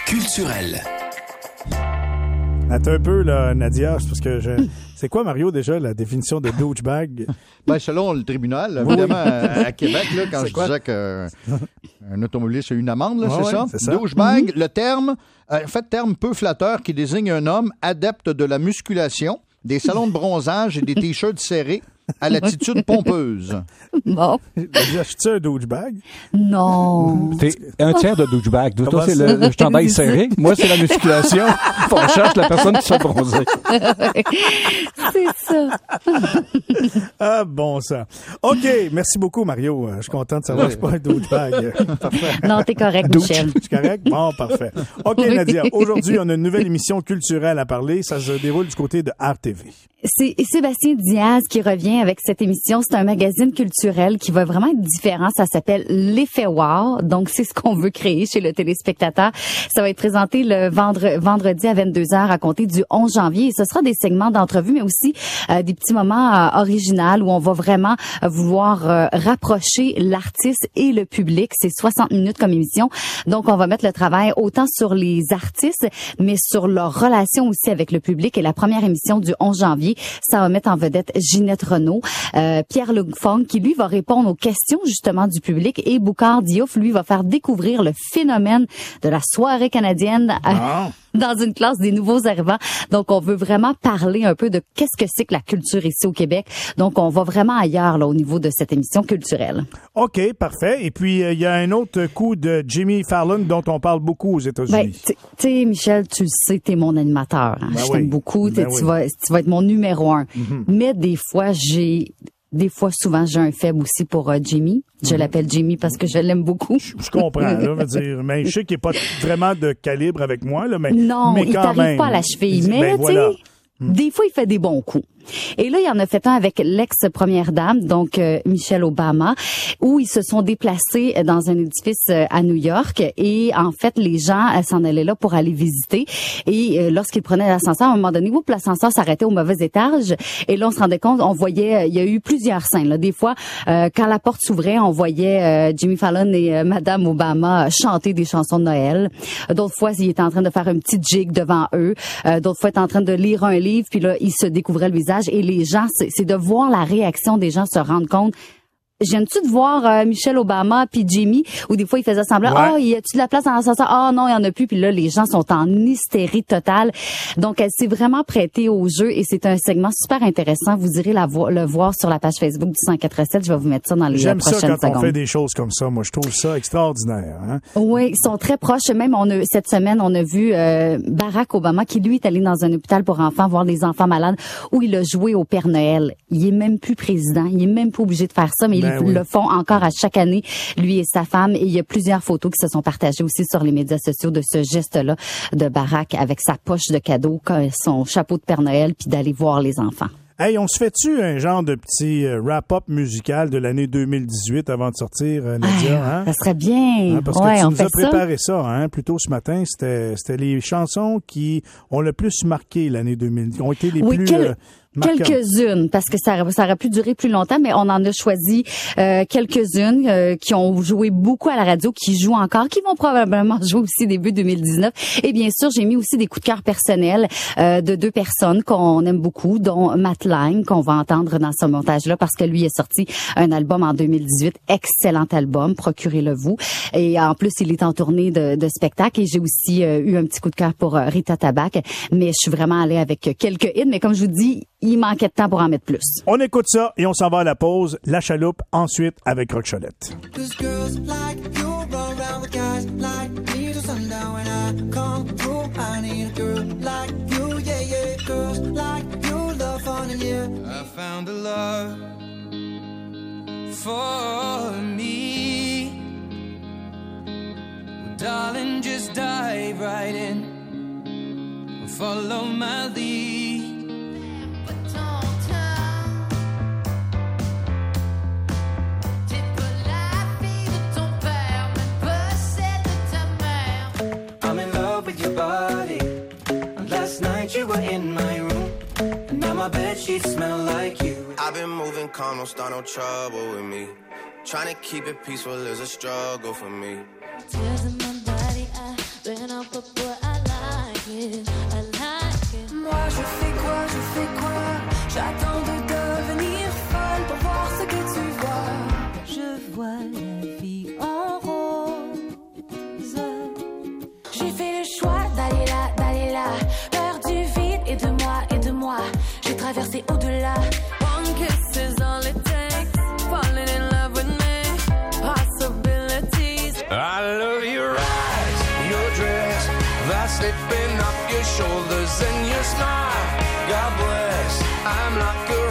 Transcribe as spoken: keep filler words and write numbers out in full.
culturel. Attends un peu, là, Nadia, parce que je... C'est quoi, Mario, déjà, la définition de douchebag? Ben, selon le tribunal, évidemment, à, à Québec, là, quand c'est je quoi? disais qu'un automobiliste a eu une amende, là, Ah c'est, ouais, ça? c'est ça? Douchebag, mm-hmm. le terme, euh, en fait, terme peu flatteur qui désigne un homme adepte de la musculation, des salons de bronzage et des t-shirts serrés à l'attitude pompeuse. Bon. Nadia, je suis un douchebag? Non. T'es un tiers de douchebag. Toi, Comment c'est ça? le, le chandail serré. Moi, c'est la musculation. On cherche la personne qui se bronzée. C'est ça. Ah, bon, ça. OK, merci beaucoup, Mario. Je suis content de savoir que je suis pas un douchebag. Parfait. Non, t'es correct, Michel. Je suis correct? Bon, parfait. OK, Oui. Nadia, aujourd'hui, on a une nouvelle émission culturelle à parler. Ça se déroule du côté de Art T V. C'est Sébastien Diaz qui revient avec cette émission. C'est un magazine culturel qui va vraiment être différent. Ça s'appelle L'Effet Wow. Donc, c'est ce qu'on veut créer chez le téléspectateur. Ça va être présenté le vendre, vendredi à vingt-deux heures à compter du onze janvier. Et ce sera des segments d'entrevue, mais aussi euh, des petits moments euh, originaux où on va vraiment euh, vouloir euh, rapprocher l'artiste et le public. C'est soixante minutes comme émission. Donc, on va mettre le travail autant sur les artistes, mais sur leur relation aussi avec le public. Et la première émission du onze janvier, ça va mettre en vedette Ginette Renault, euh, Pierre-Luc Funk, qui lui va répondre aux questions justement du public, et Boucard Diouf, lui, va faire découvrir le phénomène de la soirée canadienne à, Ah. dans une classe des nouveaux arrivants. Donc, on veut vraiment parler un peu de qu'est-ce que c'est que la culture ici au Québec. Donc, on va vraiment ailleurs là au niveau de cette émission culturelle. OK, parfait. Et puis, euh, il y a un autre coup de Jimmy Fallon dont on parle beaucoup aux États-Unis. Ben, tu sais, Michel, tu le sais, t'es mon animateur. Hein. Ben Je oui. t'aime beaucoup. Ben tu oui. vas, tu vas être mon numéro un. Mm-hmm. Mais des fois, j'ai, des fois, souvent, j'ai un faible aussi pour euh, Jimmy. Je mm-hmm. l'appelle Jimmy parce que je l'aime beaucoup. Je, je comprends, là, veux dire, mais je sais qu'il n'est pas vraiment de calibre avec moi, là, mais non, mais il quand t'arrive même. pas à la cheville. Ben Mais, tu sais, voilà. des fois, il fait des bons coups. Et là, il en a fait un avec l'ex-première dame, donc euh, Michelle Obama, où ils se sont déplacés dans un édifice euh, à New York. Et en fait, les gens euh, s'en allaient là pour aller visiter. Et euh, lorsqu'ils prenaient l'ascenseur, à un moment donné, oups, l'ascenseur s'arrêtait au mauvais étage. Et là, on se rendait compte, on voyait, euh, il y a eu plusieurs scènes. Là. Des fois, euh, quand la porte s'ouvrait, on voyait euh, Jimmy Fallon et euh, Madame Obama chanter des chansons de Noël. D'autres fois, il était en train de faire un petit jig devant eux. Euh, d'autres fois, il était en train de lire un livre. Puis là, il se découvrait le visage. Et les gens, c'est, c'est de voir la réaction des gens se rendre compte. J'aime-tu de voir euh, Michelle Obama puis Jimmy, où des fois, ils faisaient semblant, ah, ouais. oh, y a-tu de la place dans l'ascenseur? Ah, oh, non, il y en a plus. Puis là, les gens sont en hystérie totale. Donc, elle s'est vraiment prêtée au jeu et c'est un segment super intéressant. Vous irez la vo- le voir sur la page Facebook du cent quatre sept. Je vais vous mettre ça dans les J'aime prochaines ça quand secondes. on fait des choses comme ça. Moi, je trouve ça extraordinaire. Hein? Oui, ils sont très proches. Même, on a, cette semaine, on a vu euh, Barack Obama qui, lui, est allé dans un hôpital pour enfants voir des enfants malades où il a joué au Père Noël. Il est même plus président. Il est même pas obligé de faire ça, mais ben ils oui. le font encore à chaque année, lui et sa femme. Et il y a plusieurs photos qui se sont partagées aussi sur les médias sociaux de ce geste-là de Barack avec sa poche de cadeaux, son chapeau de Père Noël, puis d'aller voir les enfants. Hey, on se fait-tu un genre de petit euh, wrap-up musical de l'année deux mille dix-huit avant de sortir, euh, Nadia? Ah, hein? Ça serait bien. Hein, parce ouais, que tu on nous fait as préparé ça. ça, hein, plus tôt ce matin. C'était, c'était les chansons qui ont le plus marqué l'année deux mille dix, ont été les Oui, plus... quel... Euh, marquantes. Quelques-unes, parce que ça, ça aurait pu durer plus longtemps, mais on en a choisi euh, quelques-unes euh, qui ont joué beaucoup à la radio, qui jouent encore, qui vont probablement jouer aussi début deux mille dix-neuf. Et bien sûr, j'ai mis aussi des coups de cœur personnels euh, de deux personnes qu'on aime beaucoup, dont Matt Lang, qu'on va entendre dans ce montage-là, parce que lui a sorti un album en deux mille dix-huit, excellent album, procurez-le vous. Et en plus, il est en tournée de, de spectacle. Et j'ai aussi euh, eu un petit coup de cœur pour euh, Rita Tabac, mais je suis vraiment allée avec quelques hits. Mais comme je vous dis, il manquait de temps pour en mettre plus. On écoute ça et on s'en va à la pause. La chaloupe, ensuite avec Rock Cholette. I found a love for me. Well, darling, just dive right in. Follow my lead. I'm in love with your body. Last night you were in my room, and now my bedsheets smell like you. I've been moving calm, don't start no trouble with me. Trying to keep it peaceful is a struggle for me. Tears in my body, I ran out papa, I like it, I like it. Moi je fais quoi, je fais quoi? J'attends de devenir folle pour voir ce que tu vois. Je vois la vie en rose. J'ai fait le choix d'aller là, d'aller là. Peur du vide et de moi, et de moi. J'ai traversé au-delà. One kiss is all it takes. Falling in love with me. Possibilities. I love your eyes, your dress, that slipping up your shoulders and your smile. God bless, I'm like a